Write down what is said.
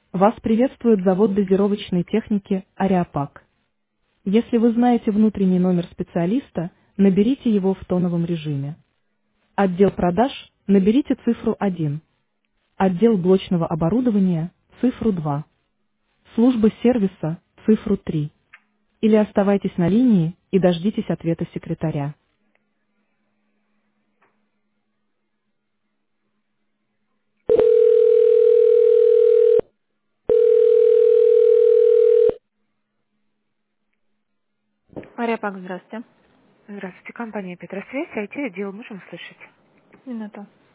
Вас приветствует завод дозировочной техники «Ариапак». Если вы знаете внутренний номер специалиста, наберите его в тоновом режиме. Отдел продаж, наберите цифру 1. Отдел блочного оборудования, цифру 2. Служба сервиса, цифру 3. Или оставайтесь на линии и дождитесь ответа секретаря. Ариапак, здравствуйте. Здравствуйте, компания Петросвязь, IT-отдел, можем слышать? Минуту.